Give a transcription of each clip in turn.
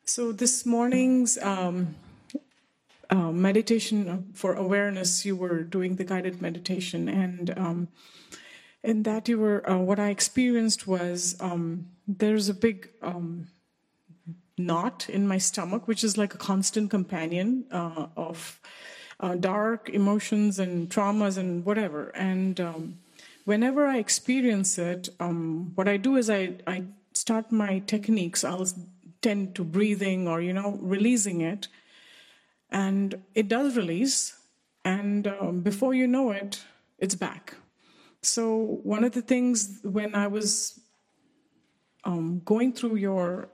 So this morning's meditation for awareness, you were doing the guided meditation, and in that you were, what I experienced was there's a big knot in my stomach, which is like a constant companion of dark emotions and traumas and whatever. And whenever I experience it, what I do is I start my techniques. I'll tend to breathing or, releasing it. And it does release. And before you know it, it's back. So one of the things when I was going through your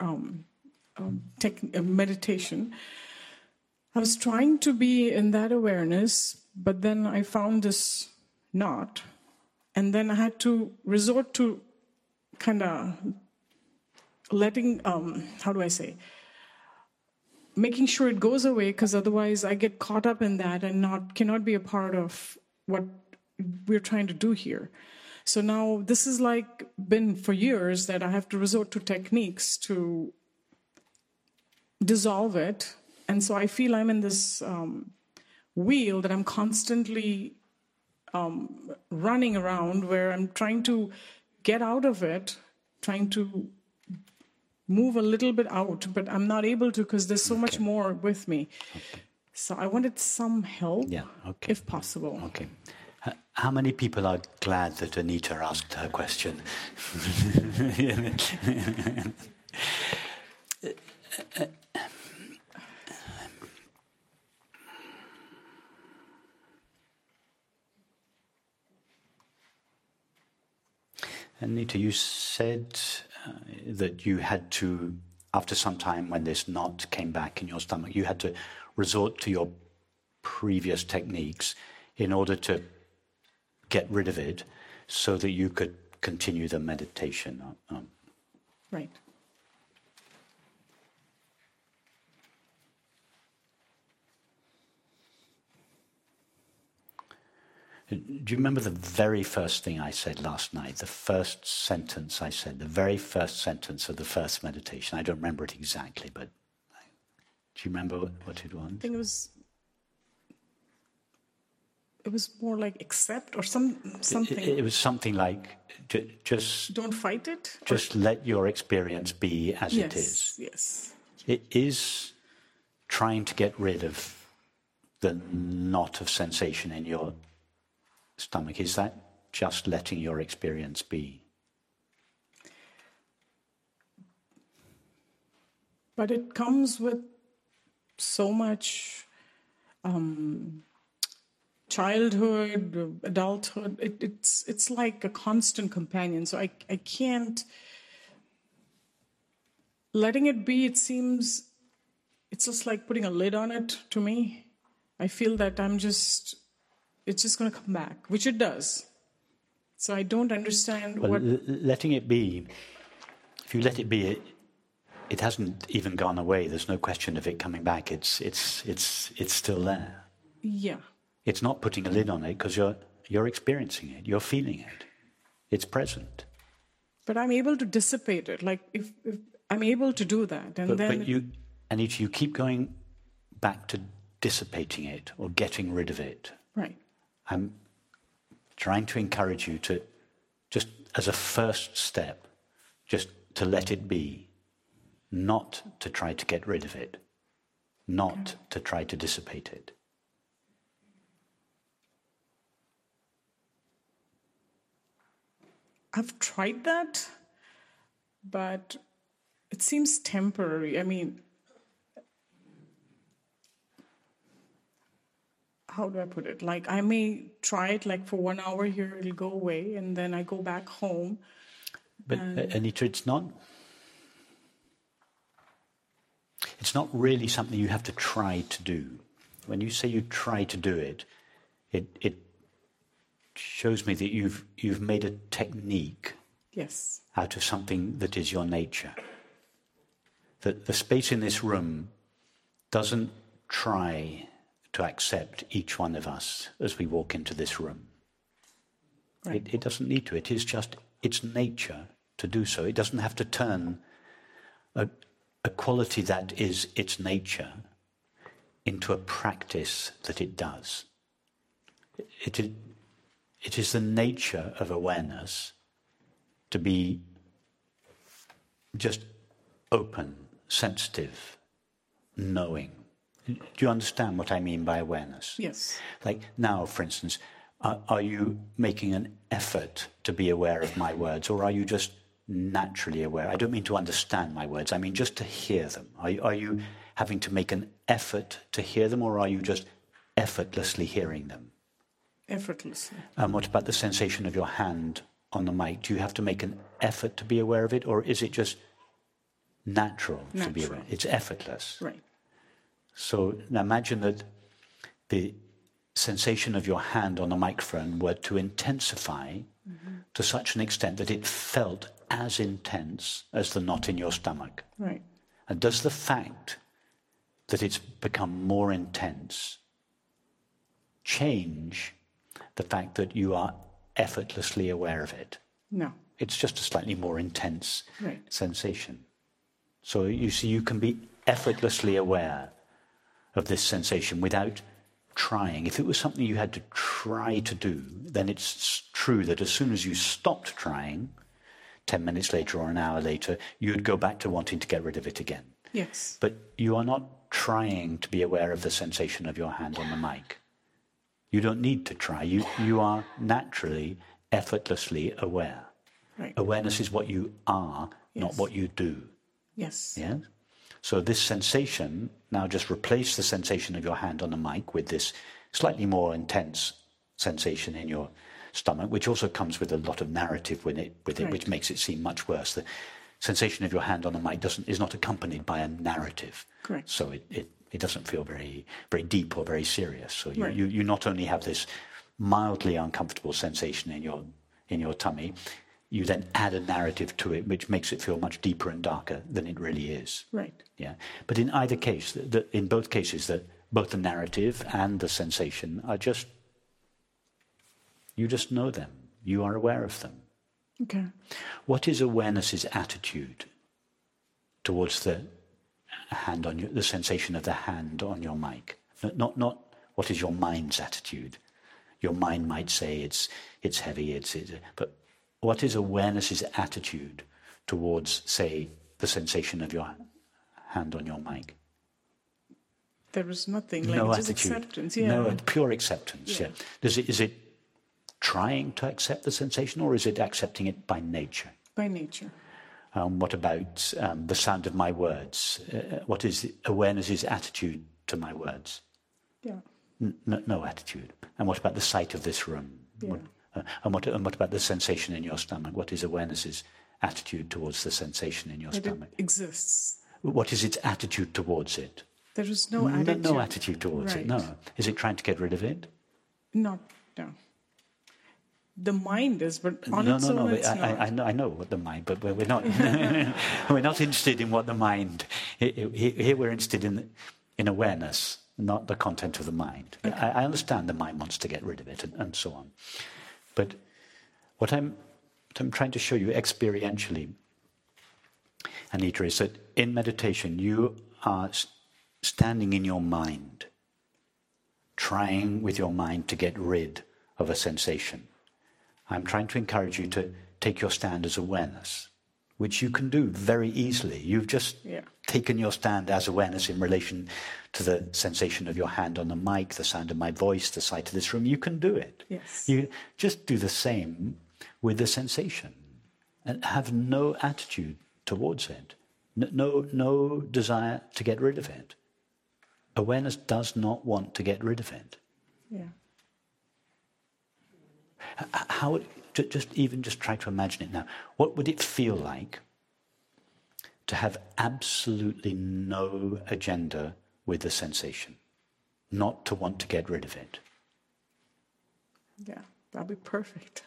meditation, I was trying to be in that awareness, but then I found this knot. And then I had to resort to kind of letting, making sure it goes away, because otherwise I get caught up in that and cannot be a part of what we're trying to do here. So now this is been for years that I have to resort to techniques to dissolve it. And so I feel I'm in this wheel that I'm constantly running around, where I'm trying to get out of it, trying to move a little bit out, but I'm not able to because there's so much more with me. Okay. So I wanted some help, if possible. Okay. How many people are glad that Anita asked her question? Anita, you said that you had to, after some time when this knot came back in your stomach, you had to resort to your previous techniques in order to get rid of it so that you could continue the meditation. Right. Do you remember the very first thing I said last night? The first sentence I said, the very first sentence of the first meditation. I don't remember it exactly, but do you remember what it was? I think it was more like accept or something. It was something like just... Don't fight it? Just let your experience be as it is. Yes. It is trying to get rid of the knot of sensation in your stomach. Is that just letting your experience be? But it comes with so much childhood, adulthood. It's like a constant companion. So I can't... Letting it be, it seems... It's just like putting a lid on it to me. I feel that it's just going to come back, which it does. So I don't understand what... Letting it be, if you let it be, it hasn't even gone away. There's no question of it coming back. It's still there. Yeah. It's not putting a lid on it because you're experiencing it. You're feeling it. It's present. But I'm able to dissipate it. Like if I'm able to do that, and then... But Anita, you keep going back to dissipating it or getting rid of it. Right. I'm trying to encourage you to, just as a first step, just to let it be, not to try to get rid of it, not to try to dissipate it. I've tried that, but it seems temporary. I mean, how do I put it? Like, I may try it like for 1 hour here, it'll go away, and then I go back home. But Anita, it's not really something you have to try to do. When you say you try to do it, it shows me that you've made a technique out of something that is your nature. That the space in this room doesn't try to accept each one of us as we walk into this room. Right. It doesn't need to. It is just its nature to do so. It doesn't have to turn a quality that is its nature into a practice that it does. It is the nature of awareness to be just open, sensitive, knowing. Do you understand what I mean by awareness? Yes. Like now, for instance, are you making an effort to be aware of my words, or are you just naturally aware? I don't mean to understand my words, I mean just to hear them. Are you having to make an effort to hear them, or are you just effortlessly hearing them? Effortlessly. What about the sensation of your hand on the mic? Do you have to make an effort to be aware of it, or is it just natural. To be aware? It's effortless. Right. So now imagine that the sensation of your hand on the microphone were to intensify to such an extent that it felt as intense as the knot in your stomach. Right. And does the fact that it's become more intense change the fact that you are effortlessly aware of it? No. It's just a slightly more intense sensation. So you see, you can be effortlessly aware of this sensation without trying. If it was something you had to try to do, then it's true that as soon as you stopped trying, 10 minutes later or an hour later, you'd go back to wanting to get rid of it again. Yes. But you are not trying to be aware of the sensation of your hand on the mic. You don't need to try. You are naturally, effortlessly aware. Right. Awareness is what you are, not what you do. Yes. Yes? So this sensation, now just replace the sensation of your hand on the mic with this slightly more intense sensation in your stomach, which also comes with a lot of narrative with it, which makes it seem much worse. The sensation of your hand on the mic is not accompanied by a narrative. Correct. So it doesn't feel very, very deep or very serious. So you not only have this mildly uncomfortable sensation in your tummy, you then add a narrative to it, which makes it feel much deeper and darker than it really is. Right. Yeah. But in either case, in both cases, both the narrative and the sensation are just, you just know them. You are aware of them. Okay. What is awareness's attitude towards the hand on the sensation of the hand on your mic? Not what is your mind's attitude. Your mind might say it's heavy, but what is awareness's attitude towards, say, the sensation of your hand on your mic? There is nothing. No just attitude. Acceptance. Yeah. No, pure acceptance. Yeah. Is it trying to accept the sensation, or is it accepting it by nature? By nature. What about the sound of my words? What is awareness's attitude to my words? Yeah. No attitude. And what about the sight of this room? Yeah. And what about the sensation in your stomach? What is awareness's attitude towards the sensation in your stomach? It exists. What is its attitude towards it? There is no attitude. No attitude towards it, no. Is it trying to get rid of it? No. The mind is, but on its own it's not. I know what the mind, but we're not we're not interested in what the mind. Here we're interested in awareness, not the content of the mind. Okay. I understand the mind wants to get rid of it and so on. But what I'm trying to show you experientially, Anita, is that in meditation you are standing in your mind, trying with your mind to get rid of a sensation. I'm trying to encourage you to take your stand as awareness, which you can do very easily. You've just taken your stand as awareness in relation to the sensation of your hand on the mic, the sound of my voice, the sight of this room. You can do it. Yes. You just do the same with the sensation and have no attitude towards it, no desire to get rid of it. Awareness does not want to get rid of it. Yeah. How, just try to imagine it now. What would it feel like to have absolutely no agenda with the sensation, not to want to get rid of it? Yeah, that'd be perfect.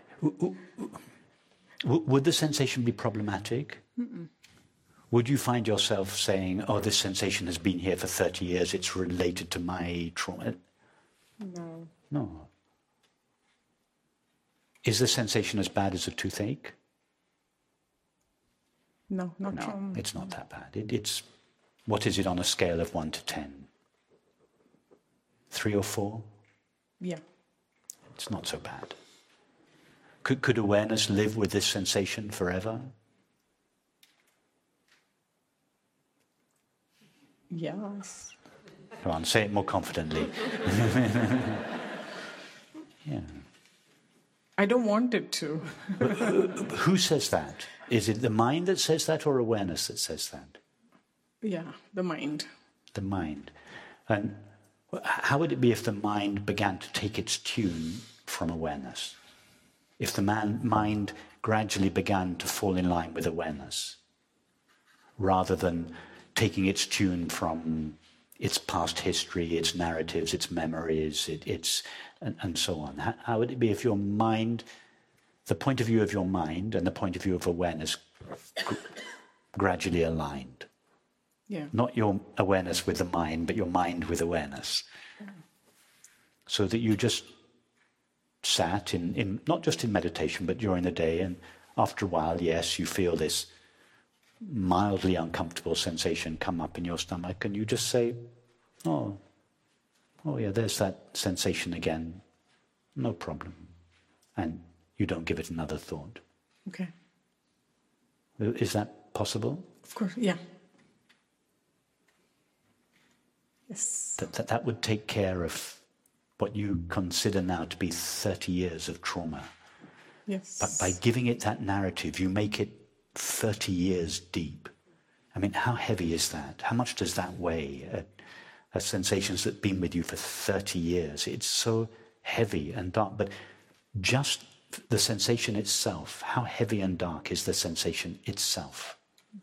Would the sensation be problematic? Mm-mm. Would you find yourself saying, oh, this sensation has been here for 30 years, it's related to my trauma? No. No. Is the sensation as bad as a toothache? No, not No, trauma. it's not that bad. It's, what is it on a scale of 1 to 10? 3 or 4? Yeah. It's not so bad. Could awareness live with this sensation forever? Yes. Come on, say it more confidently. Yeah. I don't want it to. Who says that? Is it the mind that says that or awareness that says that? Yeah, the mind. The mind. And how would it be if the mind began to take its tune from awareness? If the mind gradually began to fall in line with awareness, rather than taking its tune from its past history, its narratives, its memories, and so on. How would it be if your mind, the point of view of your mind and the point of view of awareness gradually aligned? Yeah. Not your awareness with the mind, but your mind with awareness. So that you just sat in not just in meditation, but during the day, and after a while, yes, you feel this mildly uncomfortable sensation come up in your stomach, and you just say, oh yeah, there's that sensation again, no problem. And you don't give it another thought. Okay. Is that possible? Of course, yeah. Yes. That would take care of what you consider now to be 30 years of trauma. Yes. But by giving it that narrative, you make it 30 years deep. I mean, how heavy is that? How much does that weigh? Sensations that have been with you for 30 years. It's so heavy and dark. But just the sensation itself, how heavy and dark is the sensation itself?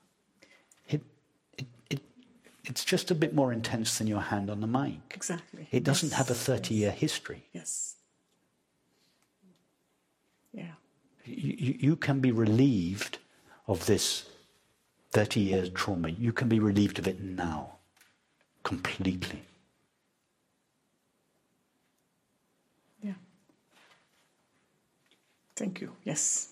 It's just a bit more intense than your hand on the mic. Exactly. It doesn't have a 30-year history. Yes. Yeah. You can be relieved of this 30-year trauma. You can be relieved of it now, completely. Yeah. Thank you. Yes.